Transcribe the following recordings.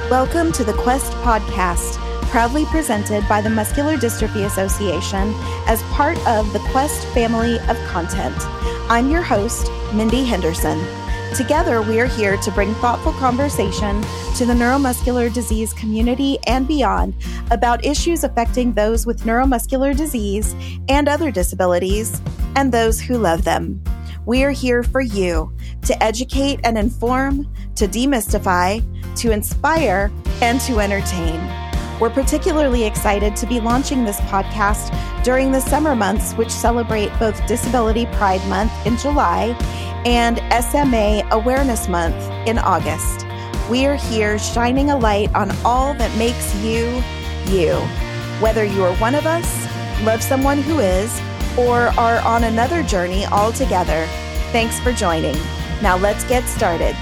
Welcome to the Quest Podcast, proudly presented by the Muscular Dystrophy Association as part of the Quest family of content. I'm your host, Mindy Henderson. Together, we are here to bring thoughtful conversation to the neuromuscular disease community and beyond about issues affecting those with neuromuscular disease and other disabilities, and those who love them. We are here for you to educate and inform, to demystify, to inspire, and to entertain. We're particularly excited to be launching this podcast during the summer months, which celebrate both Disability Pride Month in July and SMA Awareness Month in August. We are here shining a light on all that makes you, you. Whether you are one of us, love someone who is, or are on another journey altogether, thanks for joining. Now let's get started.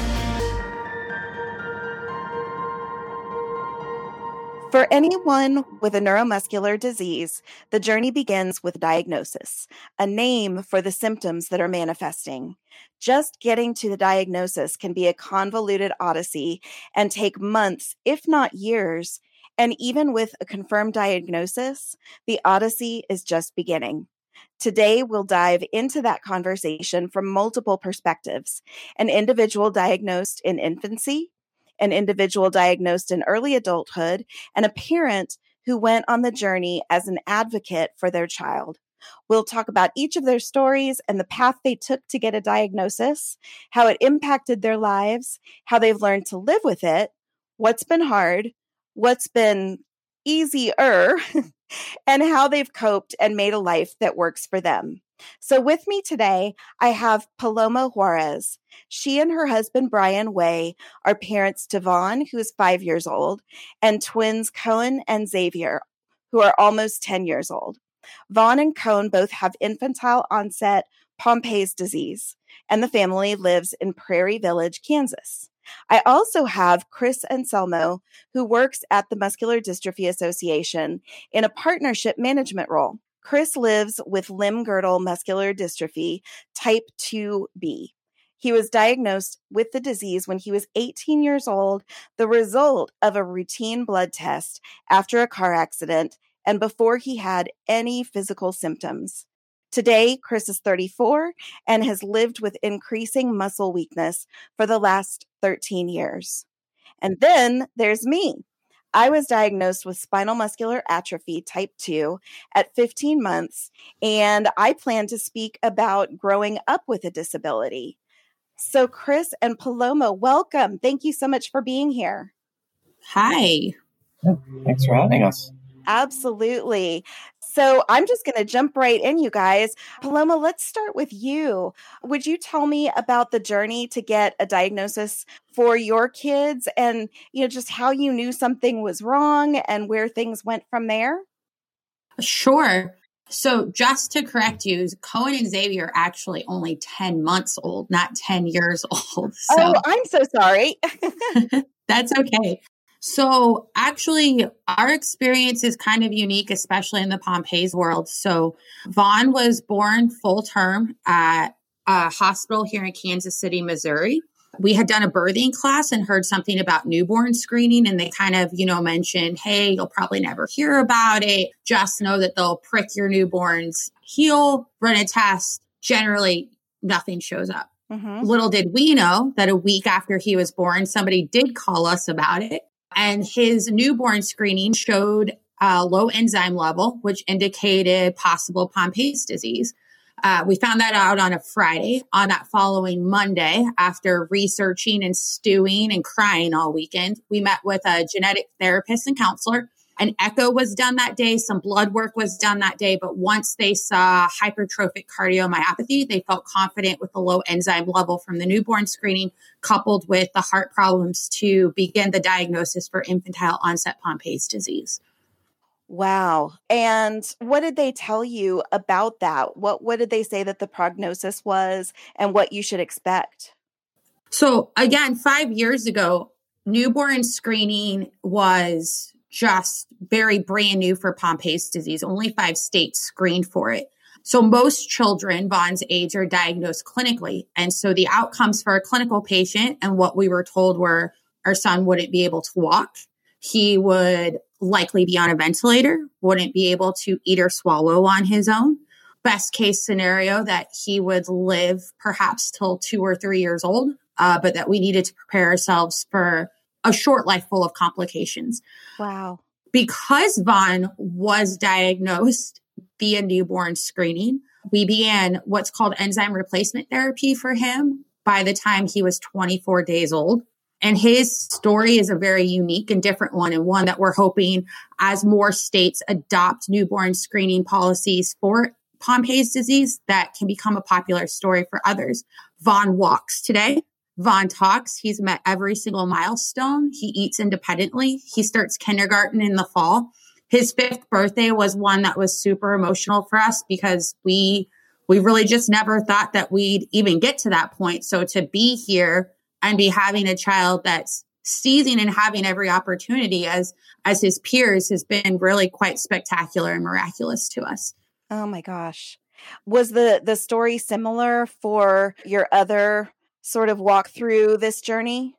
For anyone with a neuromuscular disease, the journey begins with diagnosis, a name for the symptoms that are manifesting. Just getting to the diagnosis can be a convoluted odyssey and take months, if not years. And even with a confirmed diagnosis, the odyssey is just beginning. Today, we'll dive into that conversation from multiple perspectives: an individual diagnosed in infancy, an individual diagnosed in early adulthood, and a parent who went on the journey as an advocate for their child. We'll talk about each of their stories and the path they took to get a diagnosis, how it impacted their lives, how they've learned to live with it, what's been hard, what's been easier, and how they've coped and made a life that works for them. So with me today, I have Paloma Juarez. She and her husband, Brian Way, are parents to Vaughn, who is 5 years old, and twins Cohen and Xavier, who are almost 10 years old. Vaughn and Cohen both have infantile onset Pompe's disease, and the family lives in Prairie Village, Kansas. I also have Chris Anselmo, who works at the Muscular Dystrophy Association in a partnership management role. Chris lives with limb-girdle muscular dystrophy type 2B. He was diagnosed with the disease when he was 18 years old, the result of a routine blood test after a car accident and before he had any physical symptoms. Today, Chris is 34 and has lived with increasing muscle weakness for the last 13 years. And then there's me. I was diagnosed with spinal muscular atrophy type 2 at 15 months, and I plan to speak about growing up with a disability. So Chris and Paloma, welcome. Thank you so much for being here. Hi. Thanks for having us. Absolutely. So I'm just going to jump right in, you guys. Paloma, let's start with you. Would you tell me about the journey to get a diagnosis for your kids and, just how you knew something was wrong and where things went from there? Sure. So just to correct you, Cohen and Xavier are actually only 10 months old, not 10 years old. So oh, I'm so sorry. That's okay. So actually, our experience is kind of unique, especially in the Pompe's world. So Vaughn was born full term at a hospital here in Kansas City, Missouri. We had done a birthing class and heard something about newborn screening. And they kind of, mentioned, hey, you'll probably never hear about it. Just know that they'll prick your newborn's heel, run a test. Generally, nothing shows up. Mm-hmm. Little did we know that a week after he was born, somebody did call us about it. And his newborn screening showed a low enzyme level, which indicated possible Pompe's disease. We found that out on a Friday. On that following Monday, after researching and stewing and crying all weekend, we met with a genetic therapist and counselor. An echo was done that day. Some blood work was done that day. But once they saw hypertrophic cardiomyopathy, they felt confident with the low enzyme level from the newborn screening, coupled with the heart problems, to begin the diagnosis for infantile onset Pompe's disease. Wow. And what did they tell you about that? What did they say that the prognosis was and what you should expect? So again, 5 years ago, newborn screening was just very brand new for Pompe's disease. Only 5 states screened for it. So most children Vaughn's age are diagnosed clinically. And so the outcomes for a clinical patient and what we were told were our son wouldn't be able to walk. He would likely be on a ventilator, wouldn't be able to eat or swallow on his own. Best case scenario that he would live perhaps till 2 or 3 years old, but that we needed to prepare ourselves for a short life full of complications. Wow. Because Vaughn was diagnosed via newborn screening, we began what's called enzyme replacement therapy for him by the time he was 24 days old. And his story is a very unique and different one, and one that we're hoping as more states adopt newborn screening policies for Pompe's disease, that can become a popular story for others. Vaughn walks today. Vaughn talks. He's met every single milestone. He eats independently. He starts kindergarten in the fall. His 5th birthday was one that was super emotional for us because we really just never thought that we'd even get to that point. So to be here and be having a child that's seizing and having every opportunity as his peers has been really quite spectacular and miraculous to us. Oh my gosh. Was the story similar for your other sort of walk through this journey?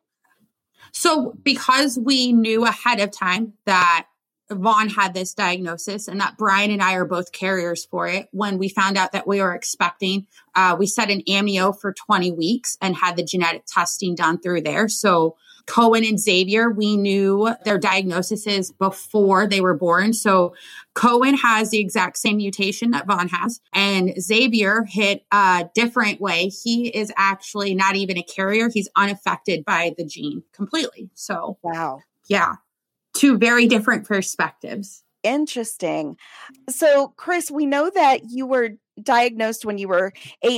So because we knew ahead of time that Vaughn had this diagnosis and that Brian and I are both carriers for it, when we found out that we were expecting, we set an amnio for 20 weeks and had the genetic testing done through there. So Cohen and Xavier, we knew their diagnoses before they were born. So Cohen has the exact same mutation that Vaughn has, and Xavier hit a different way. He is actually not even a carrier. He's unaffected by the gene completely. So, wow. Yeah, 2 very different perspectives. Interesting. So, Chris, we know that you were diagnosed when you were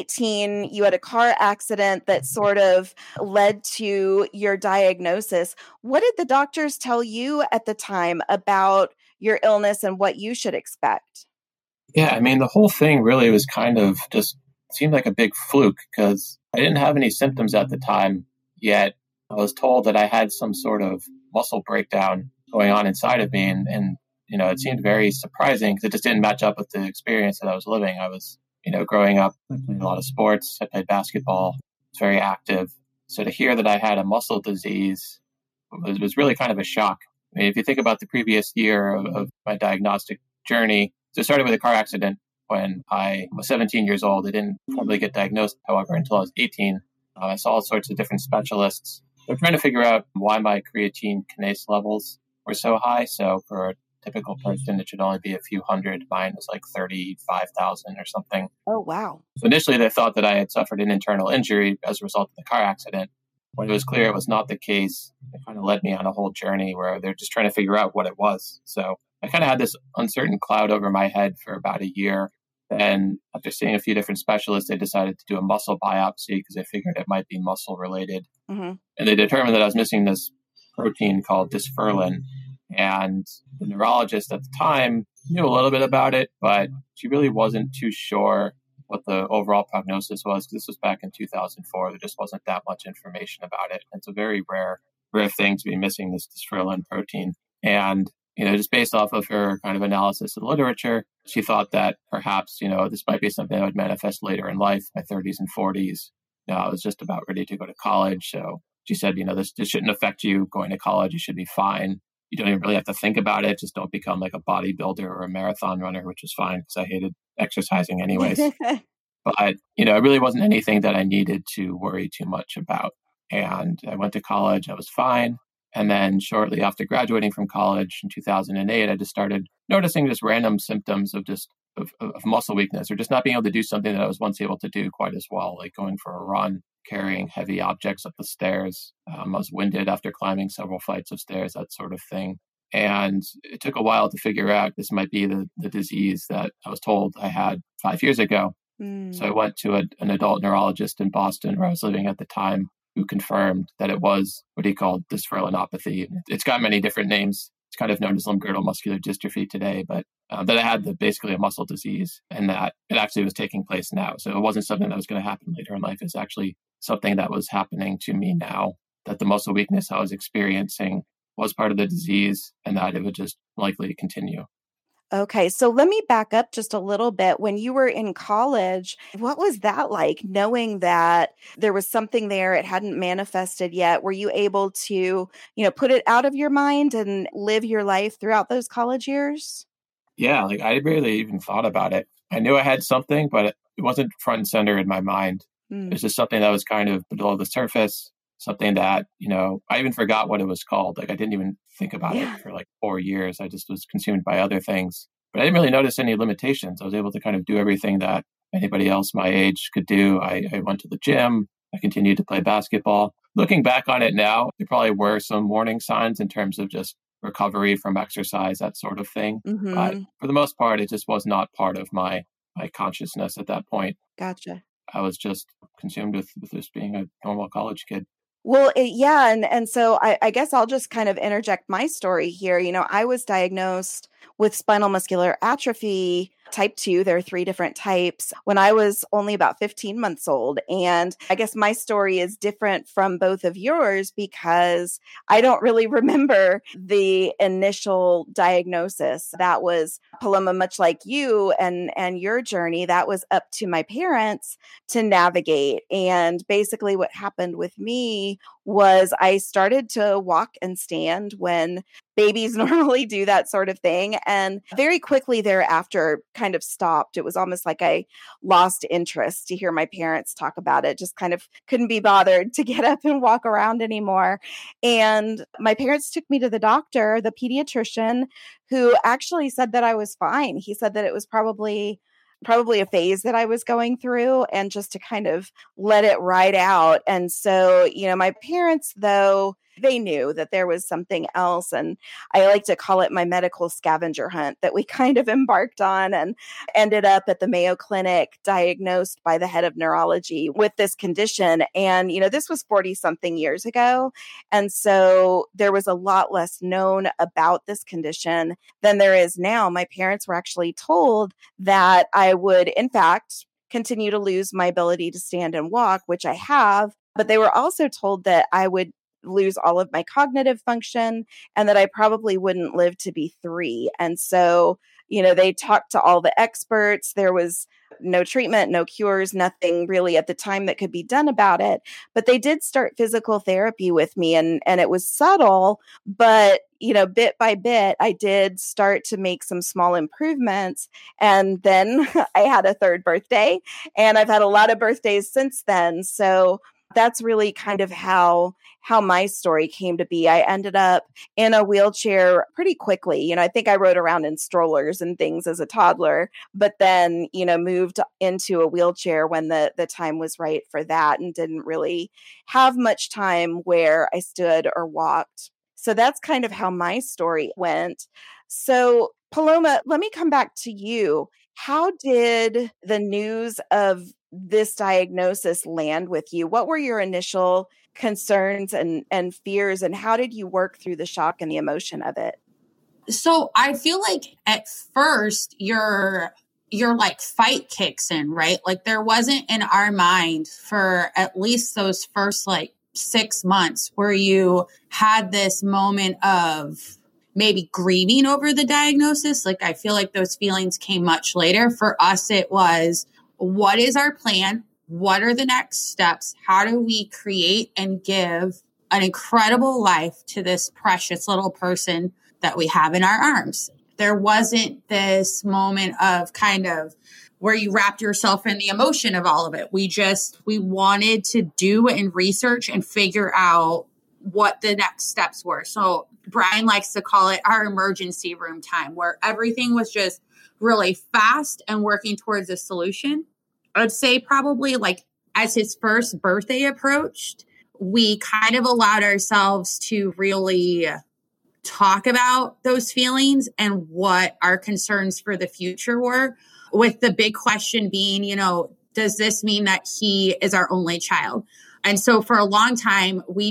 18. You had a car accident that sort of led to your diagnosis. What did the doctors tell you at the time about your illness and what you should expect? Yeah, I mean, the whole thing really was kind of just seemed like a big fluke because I didn't have any symptoms at the time, yet I was told that I had some sort of muscle breakdown going on inside of me. And it seemed very surprising because it just didn't match up with the experience that I was living. I was, growing up, I played a lot of sports. I played basketball. I was very active. So to hear that I had a muscle disease was really kind of a shock. I mean, if you think about the previous year of my diagnostic journey, so it started with a car accident when I was 17 years old. I didn't formally get diagnosed, however, until I was 18. I saw all sorts of different specialists. They're trying to figure out why my creatine kinase levels were so high. So for a typical person, it should only be a few hundred. Mine was like 35,000 or something. Oh, wow. So initially, they thought that I had suffered an internal injury as a result of the car accident. When it was clear it was not the case, it kind of led me on a whole journey where they're just trying to figure out what it was. So I kind of had this uncertain cloud over my head for about a year. Then after seeing a few different specialists, they decided to do a muscle biopsy because they figured it might be muscle related. Mm-hmm. And they determined that I was missing this protein called dysferlin. And the neurologist at the time knew a little bit about it, but she really wasn't too sure what the overall prognosis was. This was back in 2004. There just wasn't that much information about it. It's a very rare thing to be missing this dysferlin protein. And, just based off of her kind of analysis of the literature, she thought that perhaps, this might be something that would manifest later in life, my 30s and 40s. I was just about ready to go to college. So she said, this shouldn't affect you going to college. You should be fine. You don't even really have to think about it. Just don't become like a bodybuilder or a marathon runner, which was fine because I hated exercising anyways. But, it really wasn't anything that I needed to worry too much about. And I went to college. I was fine. And then shortly after graduating from college in 2008, I just started noticing just random symptoms of muscle weakness or just not being able to do something that I was once able to do quite as well, like going for a run, carrying heavy objects up the stairs. I was winded after climbing several flights of stairs, that sort of thing. And it took a while to figure out this might be the disease that I was told I had 5 years ago. So I went to an adult neurologist in Boston where I was living at the time, who confirmed that it was what he called dysferlinopathy. It's got many different names. It's kind of known as limb-girdle muscular dystrophy today, but that I had basically a muscle disease and that it actually was taking place now. So it wasn't something that was going to happen later in life. It's actually something that was happening to me now, that the muscle weakness I was experiencing was part of the disease and that it would just likely continue. Okay, so let me back up just a little bit. When you were in college, what was that like, knowing that there was something there, it hadn't manifested yet? Were you able to, put it out of your mind and live your life throughout those college years? Yeah, like I barely even thought about it. I knew I had something, but it wasn't front and center in my mind. It Mm. was just something that was kind of below the surface, something that, I even forgot what it was called. Like I didn't even think about it Yeah. for like 4 years. I just was consumed by other things. But I didn't really notice any limitations. I was able to kind of do everything that anybody else my age could do. I went to the gym. I continued to play basketball. Looking back on it now, there probably were some warning signs in terms of just recovery from exercise, that sort of thing. But Mm-hmm. for the most part, it just was not part of my consciousness at that point. Gotcha. I was just consumed with just being a normal college kid. Well, yeah, and so I guess I'll just kind of interject my story here. I was diagnosed with spinal muscular atrophy type 2. There are 3 different types when I was only about 15 months old. And I guess my story is different from both of yours because I don't really remember the initial diagnosis. That was, Paloma, much like you and your journey, that was up to my parents to navigate. And basically what happened with me was I started to walk and stand when babies normally do that sort of thing. And very quickly thereafter kind of stopped. It was almost like I lost interest to hear my parents talk about it, just kind of couldn't be bothered to get up and walk around anymore. And my parents took me to the doctor, the pediatrician, who actually said that I was fine. He said that it was probably a phase that I was going through and just to kind of let it ride out. And so, my parents, though, they knew that there was something else. And I like to call it my medical scavenger hunt that we kind of embarked on and ended up at the Mayo Clinic diagnosed by the head of neurology with this condition. And, this was 40 something years ago. And so there was a lot less known about this condition than there is now. My parents were actually told that I would, in fact, continue to lose my ability to stand and walk, which I have. But they were also told that I would lose all of my cognitive function and that I probably wouldn't live to be 3. And so, they talked to all the experts. There was no treatment, no cures, nothing really at the time that could be done about it. But they did start physical therapy with me and it was subtle, but bit by bit, I did start to make some small improvements. And then I had a 3rd birthday and I've had a lot of birthdays since then. So that's really kind of how my story came to be. I ended up in a wheelchair pretty quickly. I think I rode around in strollers and things as a toddler, but then, moved into a wheelchair when the time was right for that and didn't really have much time where I stood or walked. So that's kind of how my story went. So, Paloma, let me come back to you. How did the news of this diagnosis land with you? What were your initial concerns and fears, and how did you work through the shock and the emotion of it? So I feel like at first your like fight kicks in, right? Like there wasn't in our mind for at least those first like 6 months where you had this moment of maybe grieving over the diagnosis. Like I feel like those feelings came much later. For us, it was, what is our plan? What are the next steps? How do we create and give an incredible life to this precious little person that we have in our arms? There wasn't this moment of kind of where you wrapped yourself in the emotion of all of it. We wanted to do and research and figure out what the next steps were. So Brian likes to call it our emergency room time, where everything was just really fast and working towards a solution. I'd say probably like as his first birthday approached, we kind of allowed ourselves to really talk about those feelings and what our concerns for the future were, with the big question being, does this mean that he is our only child? And so for a long time, we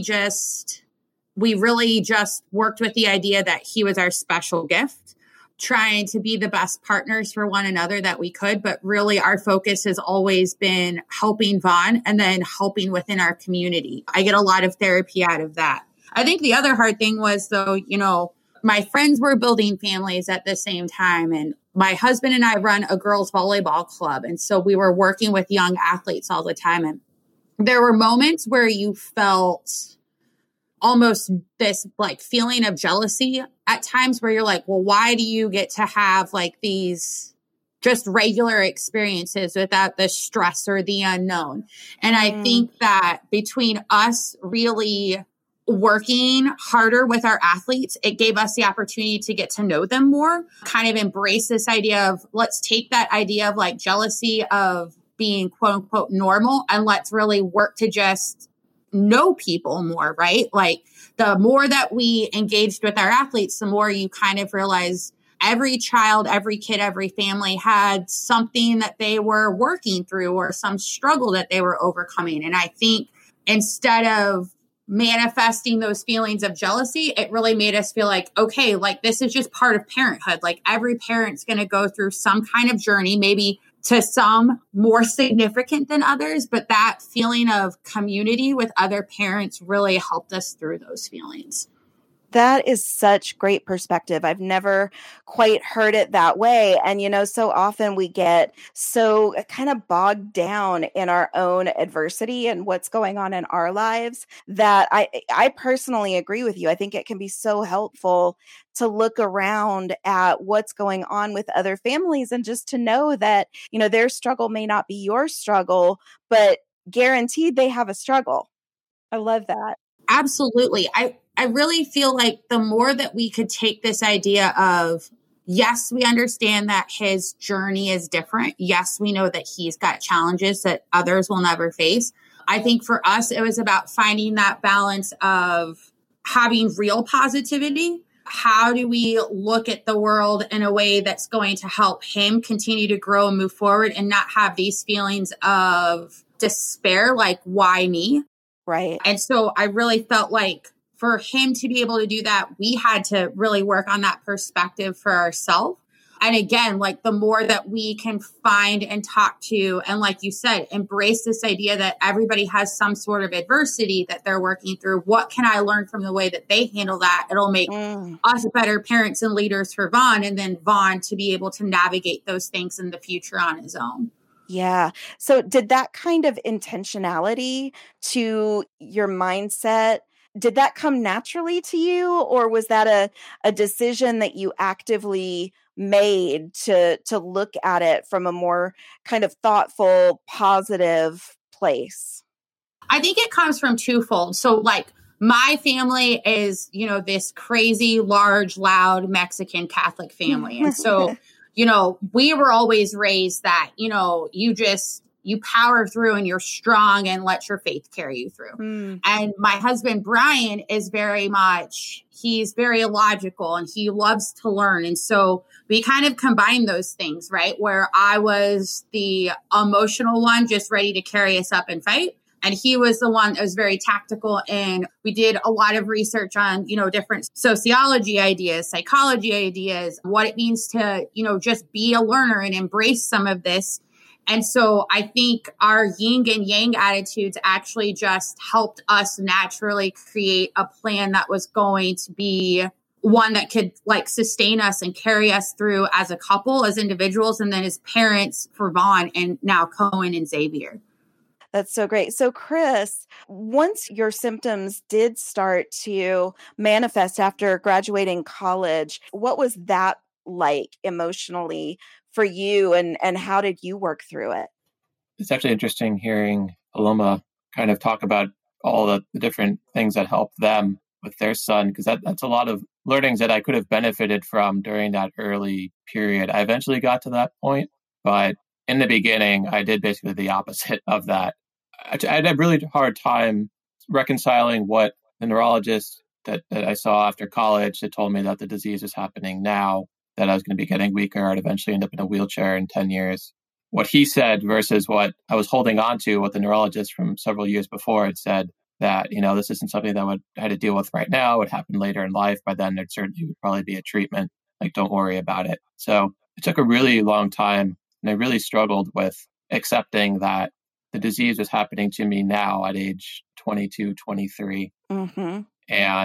really just worked with the idea that he was our special gift, trying to be the best partners for one another that we could. But really our focus has always been helping Vaughn and then helping within our community. I get a lot of therapy out of that. I think the other hard thing was, though, my friends were building families at the same time. And my husband and I run a girls volleyball club. And so we were working with young athletes all the time. And there were moments where you felt almost this like feeling of jealousy at times where you're like, well, why do you get to have like these just regular experiences without the stress or the unknown? And I think that between us really working harder with our athletes, it gave us the opportunity to get to know them more, kind of embrace this idea of let's take that idea of like jealousy of being quote unquote normal and let's really work to just know people more, right? Like the more that we engaged with our athletes, the more you kind of realize every child, every kid, every family had something that they were working through or some struggle that they were overcoming. And I think instead of manifesting those feelings of jealousy, it really made us feel like, okay, like this is just part of parenthood. Like every parent's going to go through some kind of journey, maybe to some more significant than others, but that feeling of community with other parents really helped us through those feelings. That is such great perspective. I've never quite heard it that way. And, so often we get so kind of bogged down in our own adversity and what's going on in our lives that I personally agree with you. I think it can be so helpful to look around at what's going on with other families and just to know that, their struggle may not be your struggle, but guaranteed they have a struggle. I love that. Absolutely. I really feel like the more that we could take this idea of, yes, we understand that his journey is different. Yes, we know that he's got challenges that others will never face. I think for us, it was about finding that balance of having real positivity. How do we look at the world in a way that's going to help him continue to grow and move forward and not have these feelings of despair, like, why me? Right. And so I really felt like for him to be able to do that, we had to really work on that perspective for ourselves. And again, like the more that we can find and talk to, and like you said, embrace this idea that everybody has some sort of adversity that they're working through. What can I learn from the way that they handle that? It'll make us better parents and leaders for Vaughn, and then Vaughn to be able to navigate those things in the future on his own. Yeah. So did that kind of intentionality to your mindset, did that come naturally to you, or was that a decision that you actively made to look at it from a more kind of thoughtful, positive place? I think it comes from twofold. So like my family is, this crazy, large, loud Mexican Catholic family. And so, we were always raised that, you power through and you're strong and let your faith carry you through. And my husband, Brian, is he's very logical and he loves to learn. And so we kind of combine those things, right? Where I was the emotional one, just ready to carry us up and fight. And he was the one that was very tactical. And we did a lot of research on, different sociology ideas, psychology ideas, what it means to, just be a learner and embrace some of this. And so I think our yin and yang attitudes actually just helped us naturally create a plan that was going to be one that could like sustain us and carry us through as a couple, as individuals, and then as parents for Vaughn and now Cohen and Xavier. That's so great. So Chris, once your symptoms did start to manifest after graduating college, what was that like emotionally for you, and how did you work through it? It's actually interesting hearing Paloma kind of talk about all the different things that helped them with their son, because that's a lot of learnings that I could have benefited from during that early period. I eventually got to that point, but in the beginning, I did basically the opposite of that. I had a really hard time reconciling what the neurologist that I saw after college that told me that the disease was happening now, that I was going to be getting weaker, I'd eventually end up in a wheelchair in 10 years. What he said versus what I was holding on to, what the neurologist from several years before had said, that, this isn't something that I had to deal with right now. It would happen later in life. By then, there certainly would probably be a treatment. Like, don't worry about it. So it took a really long time, and I really struggled with accepting that the disease was happening to me now at age 22, 23. And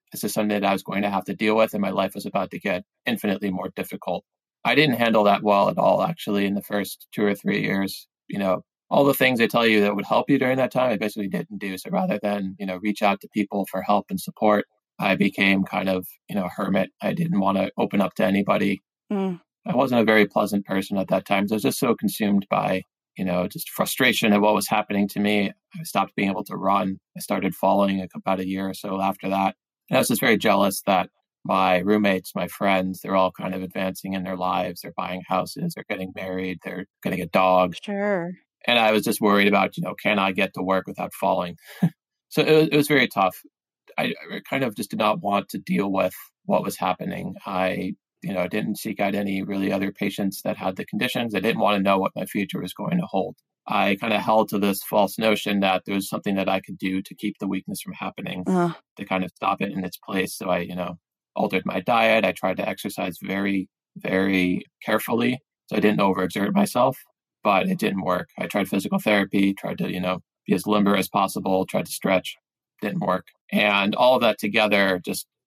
this is something that I was going to have to deal with, and my life was about to get infinitely more difficult. I didn't handle that well at all, actually, in the first 2 or 3 years. All the things they tell you that would help you during that time, I basically didn't do. So rather than, reach out to people for help and support, I became kind of, a hermit. I didn't want to open up to anybody. I wasn't a very pleasant person at that time. So I was just so consumed by, just frustration at what was happening to me. I stopped being able to run. I started falling about a year or so after that. And I was just very jealous that my roommates, my friends, they're all kind of advancing in their lives. They're buying houses, they're getting married, they're getting a dog. Sure. And I was just worried about, can I get to work without falling? So it was very tough. I kind of just did not want to deal with what was happening. I didn't seek out any really other patients that had the conditions. I didn't want to know what my future was going to hold. I kind of held to this false notion that there was something that I could do to keep the weakness from happening, to kind of stop it in its place. So I, altered my diet. I tried to exercise very, very carefully. So I didn't overexert myself, but it didn't work. I tried physical therapy, tried to, be as limber as possible, tried to stretch, didn't work. And all of that together,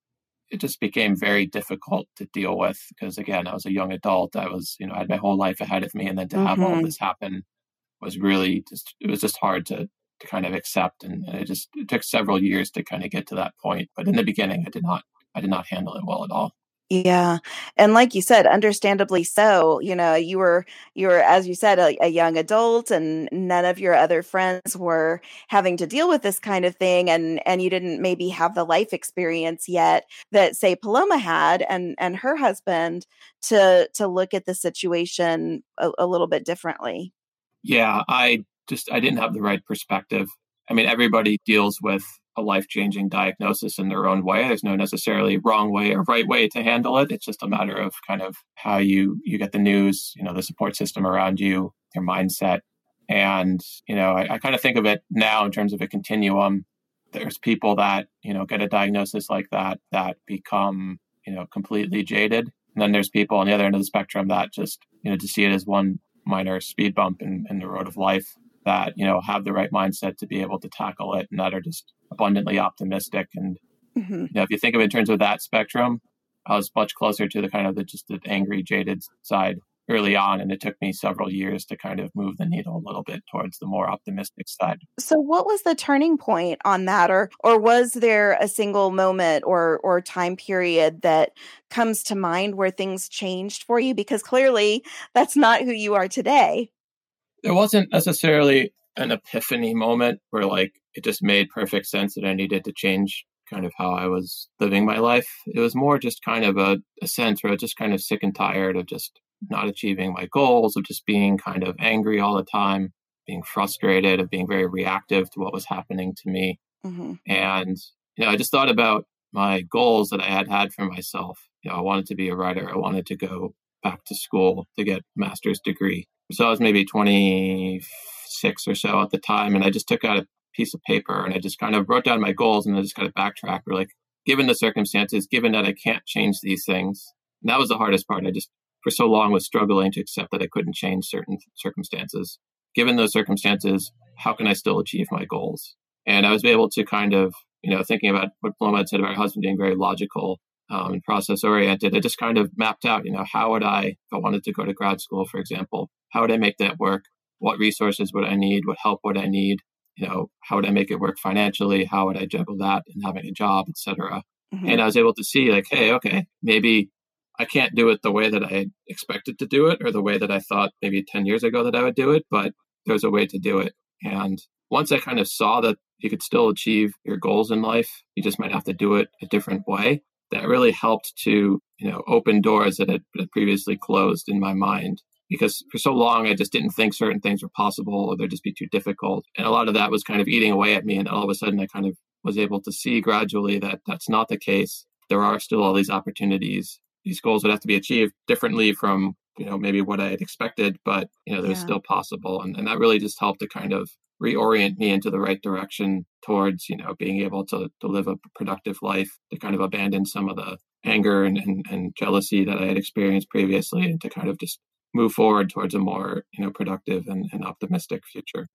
it just became very difficult to deal with because, again, I was a young adult. I was, I had my whole life ahead of me. And then to have all of this happen was really it was just hard to kind of accept. And it took several years to kind of get to that point. But in the beginning, I did not handle it well at all. Yeah. And like you said, understandably so, you were, as you said, a young adult, and none of your other friends were having to deal with this kind of thing. And you didn't maybe have the life experience yet that, say, Paloma had and her husband to look at the situation a little bit differently. Yeah, I didn't have the right perspective. I mean, everybody deals with a life-changing diagnosis in their own way. There's no necessarily wrong way or right way to handle it. It's just a matter of kind of how you get the news, the support system around you, your mindset. And, I kind of think of it now in terms of a continuum. There's people that, get a diagnosis like that become, completely jaded. And then there's people on the other end of the spectrum that just, to see it as one minor speed bump in the road of life, that, have the right mindset to be able to tackle it and that are just abundantly optimistic. And, if you think of it in terms of that spectrum, I was much closer to the kind of the angry, jaded side early on. And it took me several years to kind of move the needle a little bit towards the more optimistic side. So what was the turning point on that? Or was there a single moment or time period that comes to mind where things changed for you? Because clearly that's not who you are today. There wasn't necessarily an epiphany moment where it just made perfect sense that I needed to change kind of how I was living my life. It was more just kind of a sense where I was just kind of sick and tired of just not achieving my goals, of just being kind of angry all the time, being frustrated, of being very reactive to what was happening to me. And, I just thought about my goals that I had for myself. I wanted to be a writer. I wanted to go back to school to get a master's degree. So I was maybe 26 or so at the time. And I just took out a piece of paper and I just kind of wrote down my goals and I just kind of backtracked. We're given the circumstances, given that I can't change these things. And that was the hardest part. I just, for so long, was struggling to accept that I couldn't change certain circumstances. Given those circumstances, how can I still achieve my goals? And I was able to kind of, thinking about what Paloma had said about her husband being very logical and process oriented, I just kind of mapped out, how would I, if I wanted to go to grad school, for example, how would I make that work? What resources would I need? What help would I need? How would I make it work financially? How would I juggle that and having a job, et cetera? And I was able to see hey, okay, maybe I can't do it the way that I expected to do it or the way that I thought maybe 10 years ago that I would do it, but there's a way to do it. And once I kind of saw that you could still achieve your goals in life, you just might have to do it a different way. That really helped to, open doors that had previously closed in my mind. Because for so long, I just didn't think certain things were possible or they'd just be too difficult. And a lot of that was kind of eating away at me. And all of a sudden, I kind of was able to see gradually that that's not the case. There are still all these opportunities. These goals would have to be achieved differently from, maybe what I had expected, but, they're still possible. And that really just helped to kind of reorient me into the right direction towards, being able to live a productive life, to kind of abandon some of the anger and jealousy that I had experienced previously and to kind of just move forward towards a more, productive and optimistic future.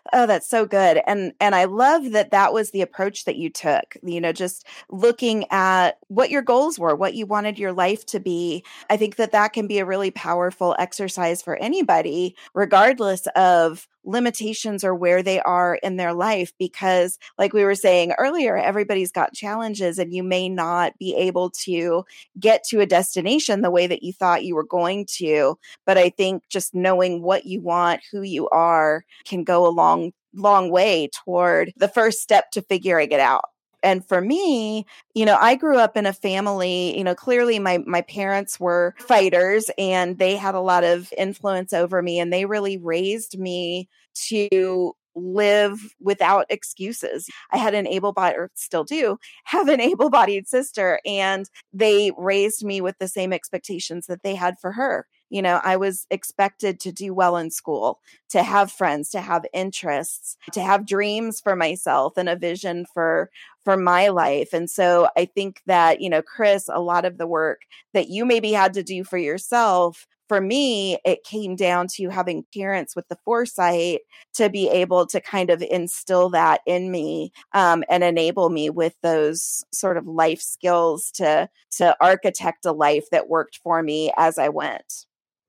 Oh, that's so good. And I love that that was the approach that you took, just looking at what your goals were, what you wanted your life to be. I think that that can be a really powerful exercise for anybody, regardless of limitations or where they are in their life, because like we were saying earlier, everybody's got challenges and you may not be able to get to a destination the way that you thought you were going to. But I think just knowing what you want, who you are, can go a long way toward the first step to figuring it out. And for me, I grew up in a family, clearly my parents were fighters and they had a lot of influence over me, and they really raised me to live without excuses. I had an able-bodied, or still do have an able-bodied sister, and they raised me with the same expectations that they had for her. I was expected to do well in school, to have friends, to have interests, to have dreams for myself and a vision for my life. And so I think that, Chris, a lot of the work that you maybe had to do for yourself, for me, it came down to having parents with the foresight to be able to kind of instill that in me, and enable me with those sort of life skills to architect a life that worked for me as I went.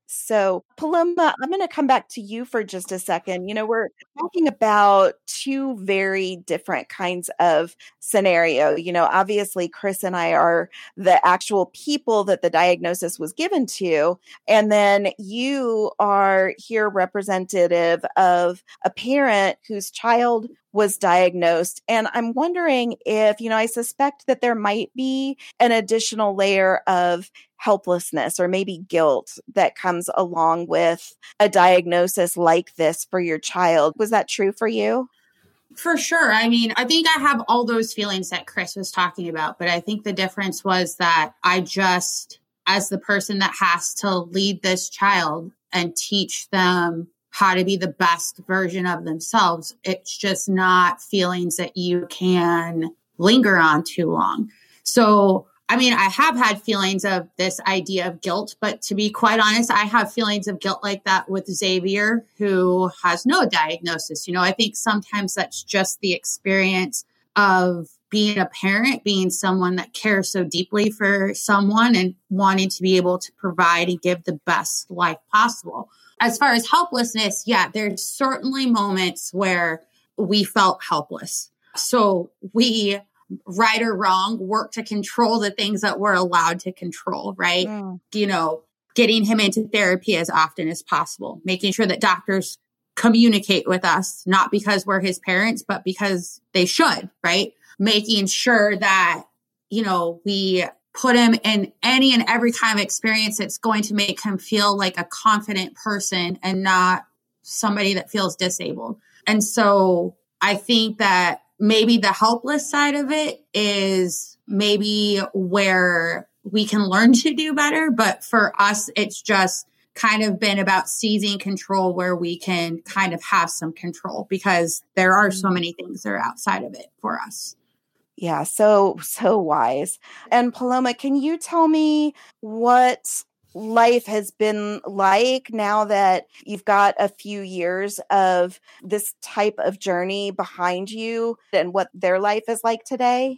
So, Paloma, I'm going to come back to you for just a second. We're talking about two very different kinds of scenario. Obviously, Chris and I are the actual people that the diagnosis was given to. And then you are here representative of a parent whose child was diagnosed. And I'm wondering if, I suspect that there might be an additional layer of helplessness or maybe guilt that comes along with a diagnosis like this for your child. Was that true for you? For sure. I mean, I think I have all those feelings that Chris was talking about, but I think the difference was that I just, as the person that has to lead this child and teach them how to be the best version of themselves, it's just not feelings that you can linger on too long. So, I mean, I have had feelings of this idea of guilt, but to be quite honest, I have feelings of guilt like that with Xavier, who has no diagnosis. I think sometimes that's just the experience of being a parent, being someone that cares so deeply for someone and wanting to be able to provide and give the best life possible. As far as helplessness, yeah, there's certainly moments where we felt helpless. So we, right or wrong, work to control the things that we're allowed to control, right? Getting him into therapy as often as possible, making sure that doctors communicate with us, not because we're his parents, but because they should, right? Making sure that, we put him in any and every kind of experience that's going to make him feel like a confident person and not somebody that feels disabled. And so I think that maybe the helpless side of it is maybe where we can learn to do better. But for us, it's just kind of been about seizing control where we can kind of have some control, because there are so many things that are outside of it for us. Yeah, so wise. And Paloma, can you tell me what life has been like now that you've got a few years of this type of journey behind you, and what their life is like today?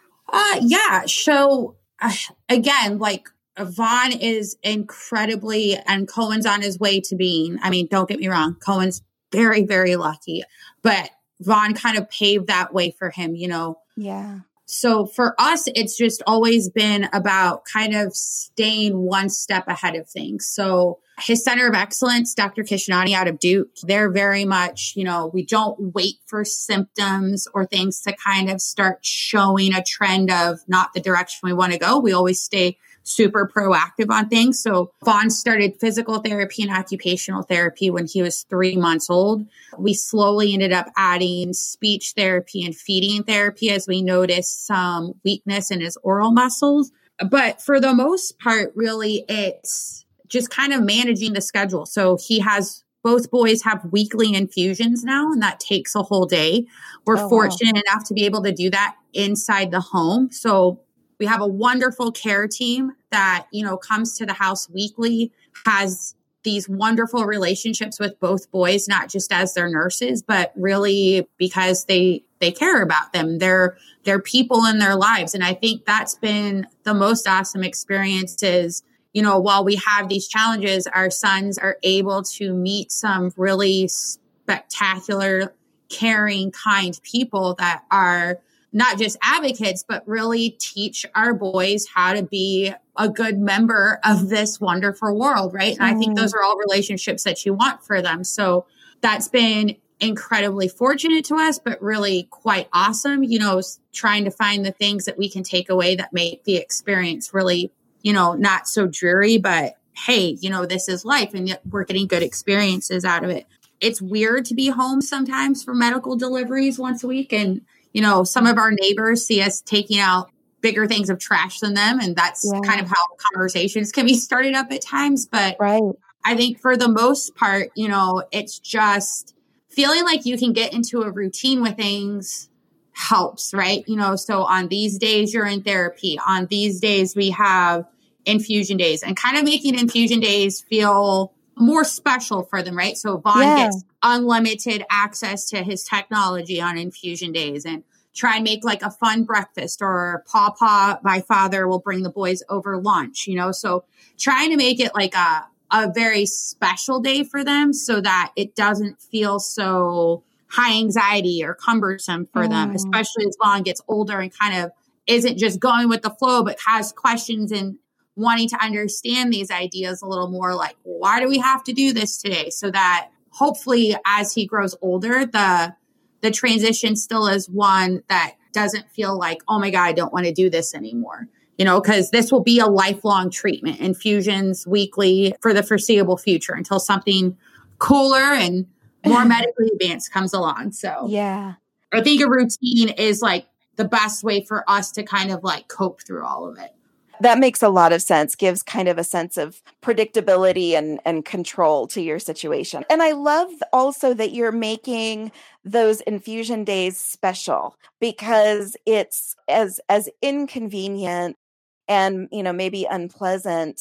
Yeah. So again, like Vaughn is incredibly, and Cohen's on his way to being, I mean, don't get me wrong, Cohen's very, very lucky, but Vaughn kind of paved that way for him, Yeah. So for us, it's just always been about kind of staying one step ahead of things. So his Center of Excellence, Dr. Kishnani out of Duke, they're very much, we don't wait for symptoms or things to kind of start showing a trend of not the direction we want to go. We always stay super proactive on things. So Vaughn started physical therapy and occupational therapy when he was 3 months old. We slowly ended up adding speech therapy and feeding therapy as we noticed some weakness in his oral muscles. But for the most part, really, it's just kind of managing the schedule. So both boys have weekly infusions now, and that takes a whole day. We're fortunate enough to be able to do that inside the home. So we have a wonderful care team that, comes to the house weekly, has these wonderful relationships with both boys, not just as their nurses, but really because they care about them. They're people in their lives. And I think that's been the most awesome experience is, while we have these challenges, our sons are able to meet some really spectacular, caring, kind people that are not just advocates, but really teach our boys how to be a good member of this wonderful world, right? And I think those are all relationships that you want for them. So that's been incredibly fortunate to us, but really quite awesome, trying to find the things that we can take away that make the experience really, not so dreary, but hey, this is life and we're getting good experiences out of it. It's weird to be home sometimes for medical deliveries once a week. And some of our neighbors see us taking out bigger things of trash than them. And that's kind of how conversations can be started up at times. But I think for the most part, it's just feeling like you can get into a routine with things helps, right? So on these days you're in therapy. On these days we have infusion days and kind of making infusion days feel more special for them, right? So Vaughn gets unlimited access to his technology on infusion days and try and make like a fun breakfast, or Pawpaw, my father, will bring the boys over lunch, so trying to make it like a very special day for them so that it doesn't feel so high anxiety or cumbersome for them, especially as Vaughn gets older and kind of isn't just going with the flow, but has questions and wanting to understand these ideas a little more, like, why do we have to do this today? So that hopefully as he grows older, the transition still is one that doesn't feel like, oh my God, I don't want to do this anymore. Because this will be a lifelong treatment, infusions weekly for the foreseeable future until something cooler and more medically advanced comes along. So I think a routine is like the best way for us to kind of like cope through all of it. That makes a lot of sense, gives kind of a sense of predictability and control to your situation. And I love also that you're making those infusion days special, because it's as inconvenient and, maybe unpleasant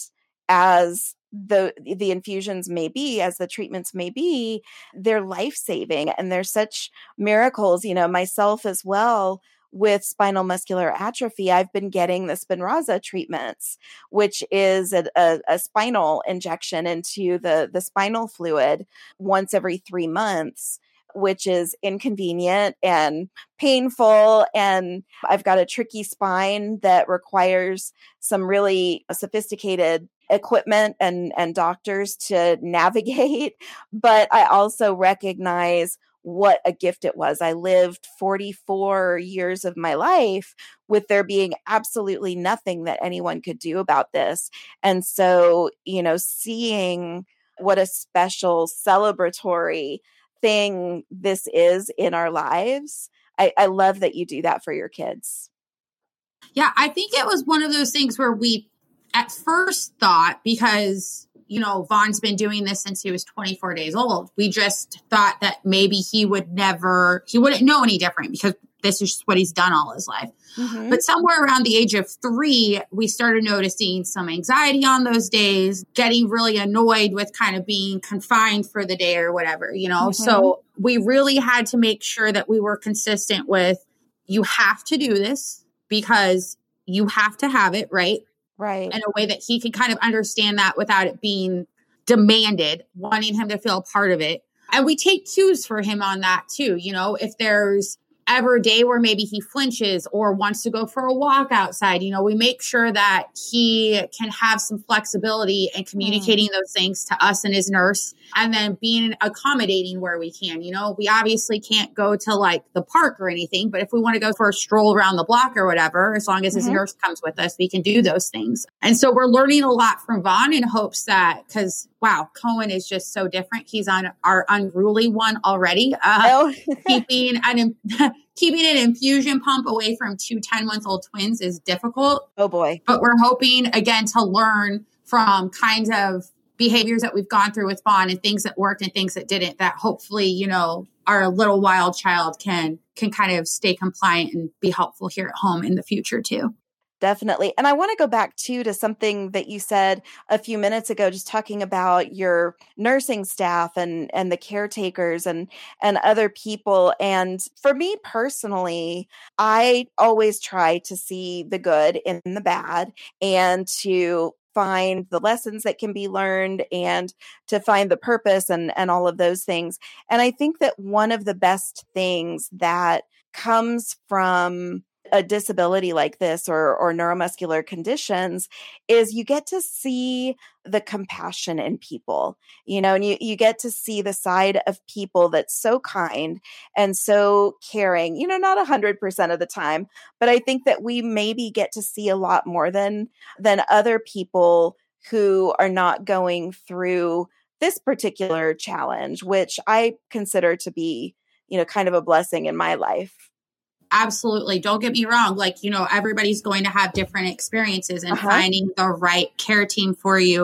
as the infusions may be, as the treatments may be, they're life-saving and they're such miracles, myself as well. With spinal muscular atrophy, I've been getting the Spinraza treatments, which is a spinal injection into the spinal fluid once every 3 months, which is inconvenient and painful. And I've got a tricky spine that requires some really sophisticated equipment and doctors to navigate. But I also recognize what a gift it was. I lived 44 years of my life with there being absolutely nothing that anyone could do about this. And so, seeing what a special celebratory thing this is in our lives, I love that you do that for your kids. Yeah, I think it was one of those things where we at first thought, because Vaughn's been doing this since he was 24 days old. We just thought that maybe he wouldn't know any different because this is just what he's done all his life. Mm-hmm. But somewhere around the age of 3, we started noticing some anxiety on those days, getting really annoyed with kind of being confined for the day or whatever, Mm-hmm. So we really had to make sure that we were consistent with, you have to do this because you have to have it, right? Right. In a way that he can kind of understand that without it being demanded, wanting him to feel a part of it. And we take cues for him on that too. If there's ever a day where maybe he flinches or wants to go for a walk outside, we make sure that he can have some flexibility in communicating those things to us and his nurse, and then being accommodating where we can. We obviously can't go to like the park or anything, but if we want to go for a stroll around the block or whatever, as long as his nurse comes with us, we can do those things. And so we're learning a lot from Vaughn in hopes that, because wow, Cohen is just so different. He's on our unruly one already. Keeping an infusion pump away from 2 10-month-old twins is difficult. Oh boy. But we're hoping again to learn from kinds of behaviors that we've gone through with Vaughn and things that worked and things that didn't, that hopefully, our little wild child can kind of stay compliant and be helpful here at home in the future too. Definitely. And I want to go back too to something that you said a few minutes ago, just talking about your nursing staff and the caretakers and other people. And for me personally, I always try to see the good in the bad and to find the lessons that can be learned and to find the purpose and all of those things. And I think that one of the best things that comes from a disability like this or neuromuscular conditions is you get to see the compassion in people, and you get to see the side of people that's so kind and so caring, not 100% of the time, but I think that we maybe get to see a lot more than other people who are not going through this particular challenge, which I consider to be, kind of a blessing in my life. Absolutely. Don't get me wrong. Everybody's going to have different experiences, and finding the right care team for you,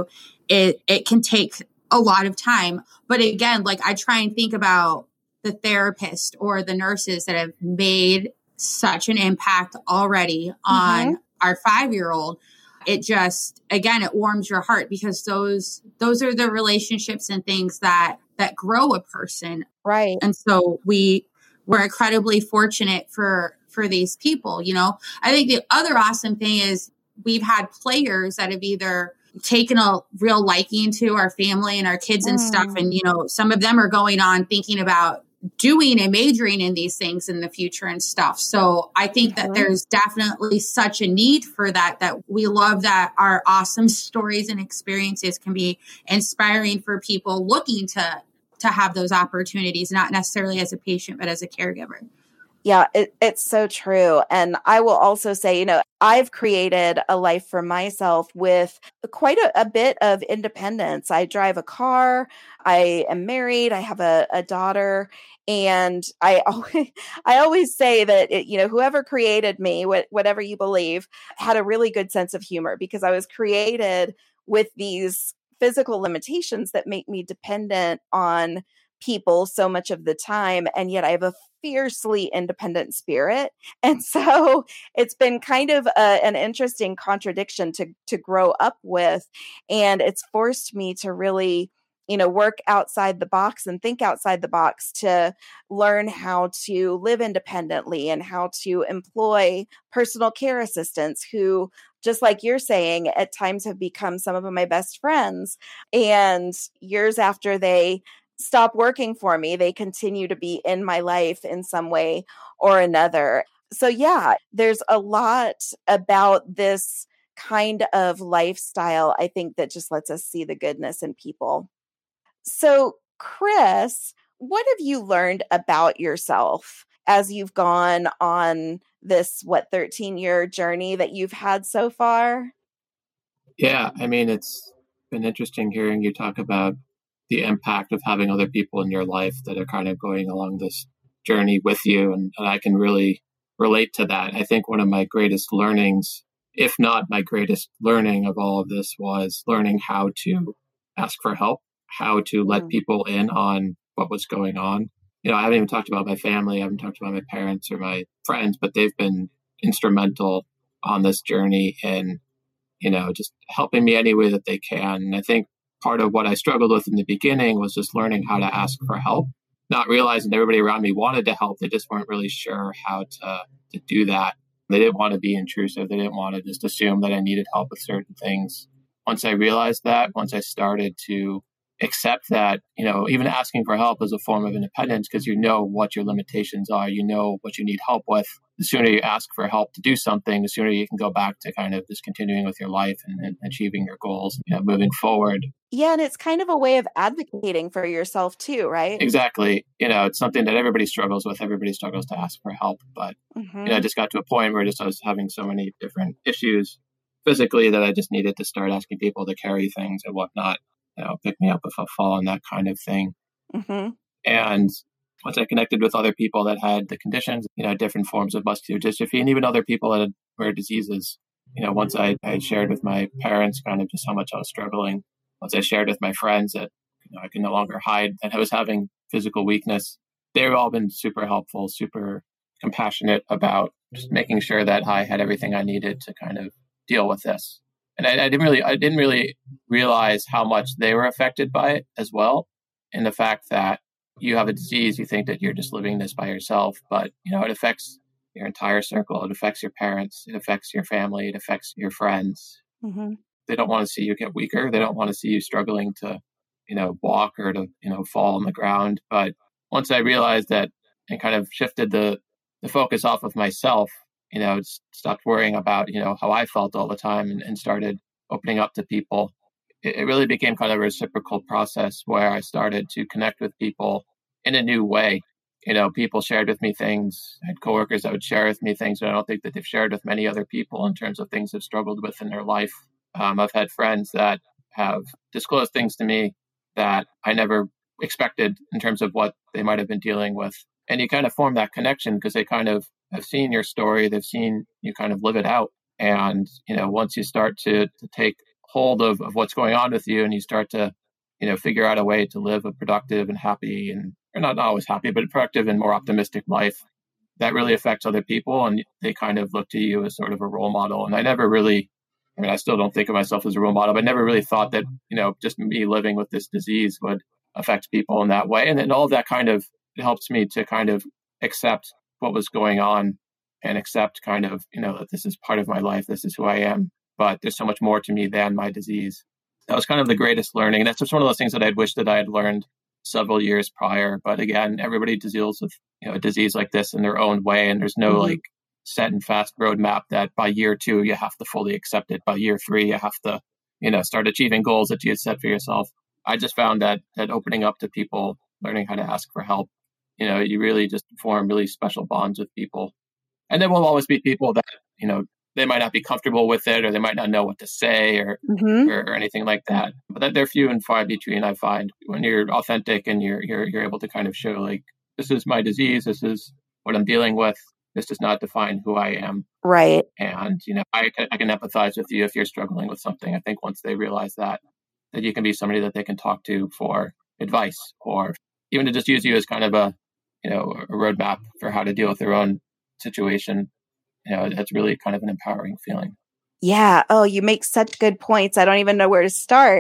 it can take a lot of time. But again, I try and think about the therapist or the nurses that have made such an impact already on our 5-year-old. It just, again, it warms your heart, because those are the relationships and things that grow a person. Right. And so we're incredibly fortunate for these people. I think the other awesome thing is we've had players that have either taken a real liking to our family and our kids and stuff. And, some of them are going on thinking about doing and majoring in these things in the future and stuff. So I think that there's definitely such a need for that we love that our awesome stories and experiences can be inspiring for people looking to have those opportunities, not necessarily as a patient, but as a caregiver. Yeah, it's so true. And I will also say, I've created a life for myself with quite a bit of independence. I drive a car. I am married. I have a daughter. And I always say that, whoever created me, whatever you believe, had a really good sense of humor, because I was created with these physical limitations that make me dependent on people so much of the time. And yet I have a fiercely independent spirit. And so it's been kind of an interesting contradiction to grow up with. And it's forced me to really, work outside the box and think outside the box to learn how to live independently and how to employ personal care assistants who, just like you're saying, at times have become some of my best friends. And years after they stop working for me, they continue to be in my life in some way or another. So yeah, there's a lot about this kind of lifestyle, I think, that just lets us see the goodness in people. So Chris, what have you learned about yourself as you've gone on this, 13-year journey that you've had so far? Yeah, I mean, it's been interesting hearing you talk about the impact of having other people in your life that are kind of going along this journey with you. And I can really relate to that. I think one of my greatest learnings, if not my greatest learning of all of this, was learning how to ask for help, how to let people in on what was going on. I haven't even talked about my family. I haven't talked about my parents or my friends, but they've been instrumental on this journey in, just helping me any way that they can. And I think part of what I struggled with in the beginning was just learning how to ask for help, not realizing everybody around me wanted to help. They just weren't really sure how to do that. They didn't want to be intrusive. They didn't want to just assume that I needed help with certain things. Once I realized that, once I started to accept that, even asking for help is a form of independence, because what your limitations are, what you need help with. The sooner you ask for help to do something, the sooner you can go back to kind of just continuing with your life and achieving your goals, moving forward. Yeah, and it's kind of a way of advocating for yourself too, right? Exactly. It's something that everybody struggles with. Everybody struggles to ask for help. But, I just got to a point where I was having so many different issues physically that I just needed to start asking people to carry things and whatnot, pick me up if I fall and that kind of thing. And once I connected with other people that had the conditions, different forms of muscular dystrophy, and even other people that had rare diseases, once I shared with my parents kind of just how much I was struggling, once I shared with my friends that I could no longer hide that I was having physical weakness, they've all been super helpful, super compassionate about just making sure that I had everything I needed to kind of deal with this. And I didn't really realize how much they were affected by it as well. And the fact that you have a disease, you think that you're just living this by yourself, but it affects your entire circle. It affects your parents. It affects your family. It affects your friends. Mm-hmm. They don't want to see you get weaker. They don't want to see you struggling to, walk or to, fall on the ground. But once I realized that and kind of shifted the focus off of myself, stopped worrying about, how I felt all the time and started opening up to people. It really became kind of a reciprocal process where I started to connect with people in a new way. People shared with me things. I had coworkers that would share with me things that I don't think that they've shared with many other people in terms of things they've struggled with in their life. I've had friends that have disclosed things to me that I never expected in terms of what they might have been dealing with. And you kind of form that connection because they kind of have seen your story. They've seen you kind of live it out. And, once you start to take hold of what's going on with you and you start to, figure out a way to live a productive and happy and or not always happy, but a productive and more optimistic life, that really affects other people. And they kind of look to you as sort of a role model. And I still don't think of myself as a role model, but I never really thought that, just me living with this disease would affect people in that way. And then all of that kind of helps me to kind of accept what was going on and accept kind of, that this is part of my life. This is who I am, but there's so much more to me than my disease. That was kind of the greatest learning. And that's just one of those things that I'd wished that I had learned several years prior. But again, everybody deals with, a disease like this in their own way. And there's no like set and fast roadmap that by year 2, you have to fully accept it. By year 3, you have to, start achieving goals that you had set for yourself. I just found that opening up to people, learning how to ask for help, you really just form really special bonds with people. And there will always be people that, they might not be comfortable with it or they might not know what to say or anything like that. But that they're few and far between, I find. When you're authentic and you're able to kind of show like, this is my disease, this is what I'm dealing with, this does not define who I am. Right. And, I can empathize with you if you're struggling with something. I think once they realize that you can be somebody that they can talk to for advice or even to just use you as kind of a roadmap for how to deal with their own situation. That's really kind of an empowering feeling. Yeah. Oh, you make such good points. I don't even know where to start.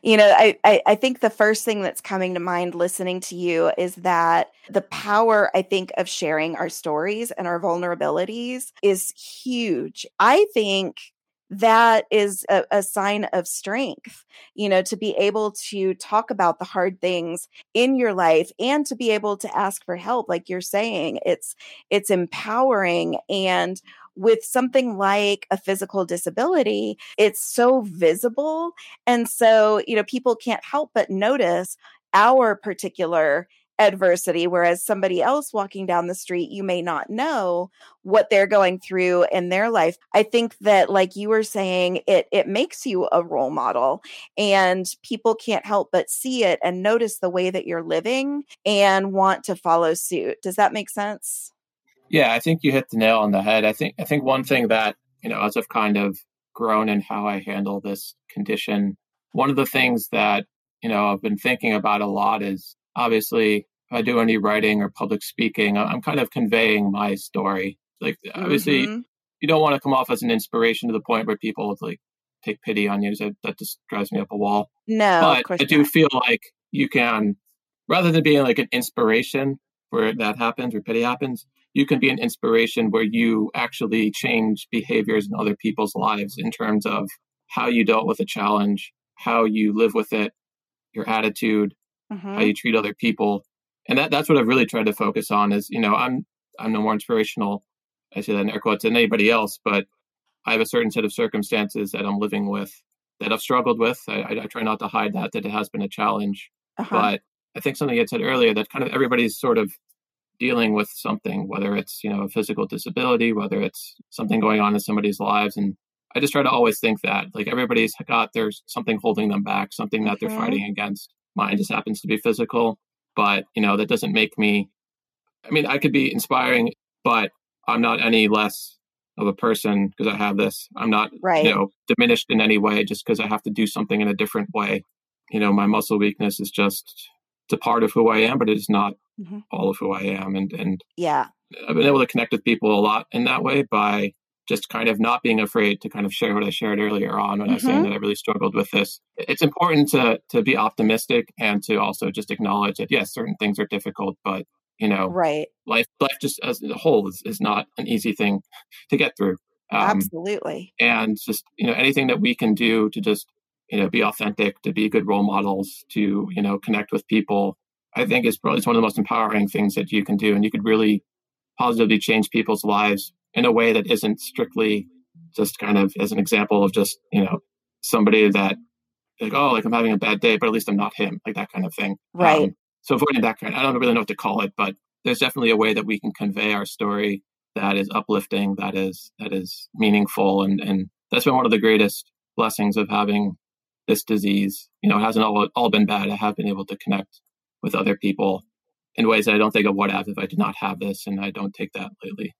I think the first thing that's coming to mind listening to you is that the power, I think, of sharing our stories and our vulnerabilities is huge. I think that is a sign of strength, to be able to talk about the hard things in your life and to be able to ask for help. Like you're saying, it's empowering. And with something like a physical disability, it's so visible. And so, people can't help but notice our particular adversity, whereas somebody else walking down the street, you may not know what they're going through in their life. I think that, like you were saying, it makes you a role model and people can't help but see it and notice the way that you're living and want to follow suit. Does that make sense? Yeah, I think you hit the nail on the head. I think one thing that, as I've kind of grown in how I handle this condition, one of the things that, I've been thinking about a lot is obviously if I do any writing or public speaking, I'm kind of conveying my story. Like obviously you don't want to come off as an inspiration to the point where people like take pity on you. So that just drives me up a wall. No, but of course I do not. feel like you can, rather than being like an inspiration where that happens, where pity happens, you can be an inspiration where you actually change behaviors in other people's lives in terms of how you dealt with a challenge, how you live with it, your attitude, how you treat other people. And that's what I've really tried to focus on is, I'm no more inspirational, I say that in air quotes, than anybody else, but I have a certain set of circumstances that I'm living with that I've struggled with. I try not to hide that it has been a challenge. But I think something you said earlier that kind of everybody's sort of dealing with something, whether it's, a physical disability, whether it's something going on in somebody's lives. And I just try to always think that like there's something holding them back, something that they're fighting against. Mine just happens to be physical, but that doesn't make me, I could be inspiring, but I'm not any less of a person because I have this. I'm not, diminished in any way just because I have to do something in a different way. My muscle weakness is just, it's a part of who I am, but it is not all of who I am. And yeah, I've been able to connect with people a lot in that way by just kind of not being afraid to kind of share what I shared earlier on when I was saying that I really struggled with this. It's important to be optimistic and to also just acknowledge that, yes, certain things are difficult, but Right. life just as a whole is not an easy thing to get through. Absolutely. And just, anything that we can do to just, be authentic, to be good role models, to, connect with people, I think is probably one of the most empowering things that you can do. And you could really positively change people's lives in a way that isn't strictly just kind of as an example of just, somebody that like I'm having a bad day, but at least I'm not him, like that kind of thing. Right. So avoiding that I don't really know what to call it, but there's definitely a way that we can convey our story that is uplifting, that is meaningful. And that's been one of the greatest blessings of having this disease. It hasn't all been bad. I have been able to connect with other people in ways that I don't think I would have if I did not have this. And I don't take that lightly.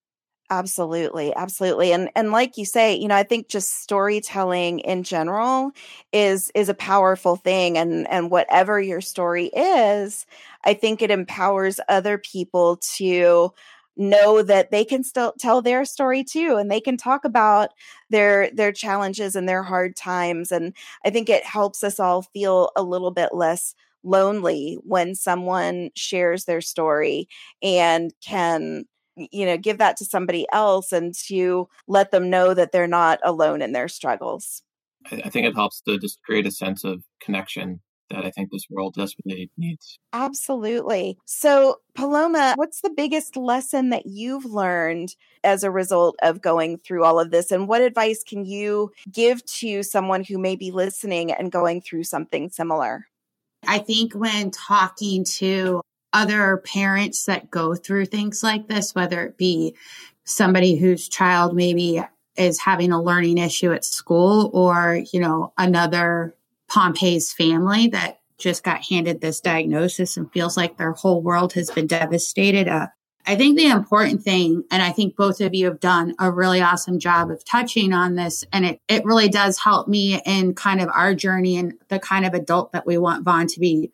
Absolutely. Absolutely. And like you say, I think just storytelling in general is a powerful thing. And whatever your story is, I think it empowers other people to know that they can still tell their story too, and they can talk about their challenges and their hard times. And I think it helps us all feel a little bit less lonely when someone shares their story and can give that to somebody else and to let them know that they're not alone in their struggles. I think it helps to just create a sense of connection that I think this world desperately needs. Absolutely. So, Paloma, what's the biggest lesson that you've learned as a result of going through all of this? And what advice can you give to someone who may be listening and going through something similar? I think when talking to other parents that go through things like this, whether it be somebody whose child maybe is having a learning issue at school or, another Pompey's family that just got handed this diagnosis and feels like their whole world has been devastated. I think the important thing, and I think both of you have done a really awesome job of touching on this, and it really does help me in kind of our journey and the kind of adult that we want Vaughn to be.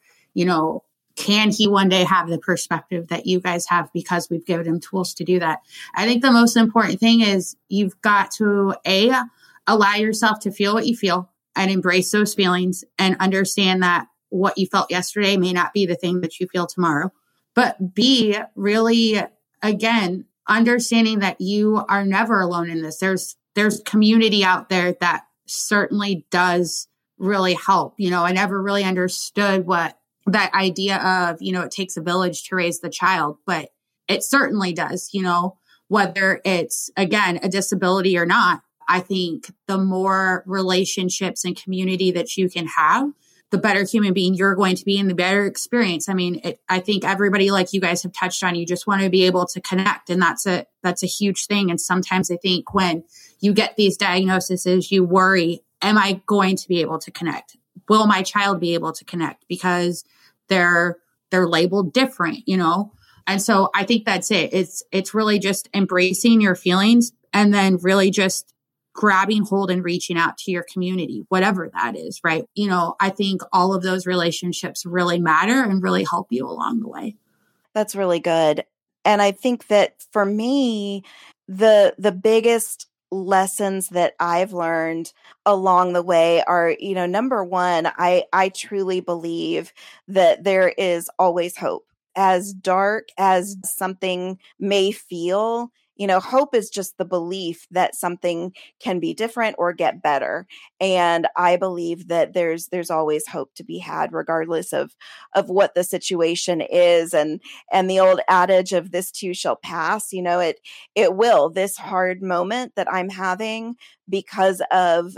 Can he one day have the perspective that you guys have because we've given him tools to do that? I think the most important thing is you've got to, allow yourself to feel what you feel and embrace those feelings and understand that what you felt yesterday may not be the thing that you feel tomorrow. But B, really, again, understanding that you are never alone in this. There's community out there that certainly does really help. I never really understood what that idea of, it takes a village to raise the child, but it certainly does, whether it's, again, a disability or not. I think the more relationships and community that you can have, the better human being you're going to be and the better experience. I mean, I think everybody, like you guys have touched on, you just want to be able to connect. And that's a huge thing. And sometimes I think when you get these diagnoses, you worry, am I going to be able to connect? Will my child be able to connect? Because they're labeled different, And so I think that's it. It's really just embracing your feelings and then really just grabbing hold and reaching out to your community, whatever that is, right? I think all of those relationships really matter and really help you along the way. That's really good. And I think that for me, the biggest lessons that I've learned along the way are, number one, I truly believe that there is always hope. As dark as something may feel, hope is just the belief that something can be different or get better. And I believe that there's always hope to be had, regardless of what the situation is. And the old adage of this too shall pass, it will. This hard moment that I'm having because of,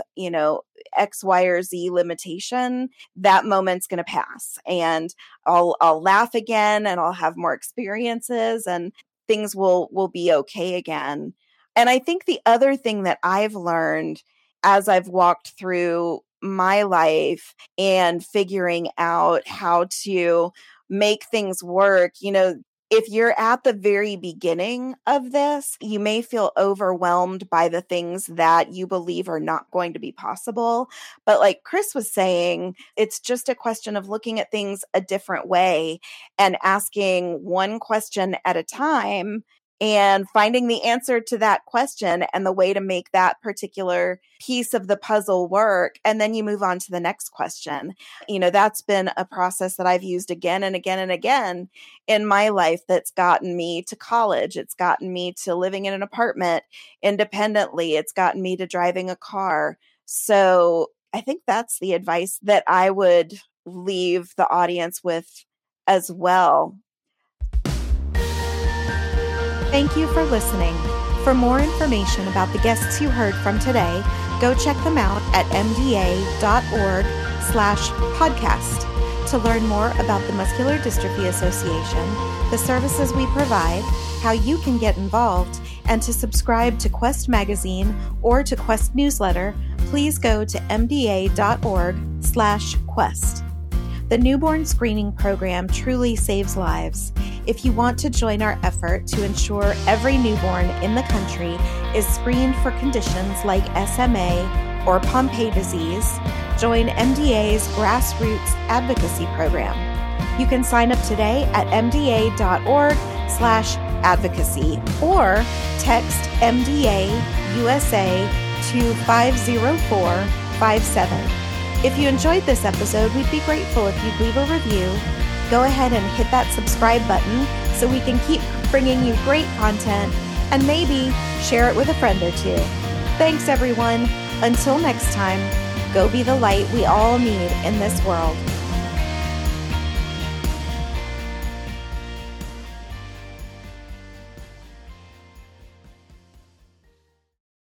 X, Y, or Z limitation, that moment's going to pass. And I'll laugh again and I'll have more experiences and things will be okay again. And I think the other thing that I've learned as I've walked through my life and figuring out how to make things work, if you're at the very beginning of this, you may feel overwhelmed by the things that you believe are not going to be possible. But like Chris was saying, it's just a question of looking at things a different way and asking one question at a time and finding the answer to that question and the way to make that particular piece of the puzzle work. And then you move on to the next question. You know, that's been a process that I've used again and again and again in my life that's gotten me to college. It's gotten me to living in an apartment independently. It's gotten me to driving a car. So I think that's the advice that I would leave the audience with as well. Thank you for listening. For more information about the guests you heard from today, go check them out at mda.org/podcast to learn more about the Muscular Dystrophy Association, the services we provide, how you can get involved, and to subscribe to Quest Magazine or to Quest Newsletter, please go to mda.org/quest. The newborn screening program truly saves lives. If you want to join our effort to ensure every newborn in the country is screened for conditions like SMA or Pompe disease, join MDA's Grassroots Advocacy Program. You can sign up today at mda.org/advocacy or text MDA USA to 50457. If you enjoyed this episode, we'd be grateful if you'd leave a review. Go ahead and hit that subscribe button so we can keep bringing you great content, and maybe share it with a friend or two. Thanks, everyone. Until next time, go be the light we all need in this world.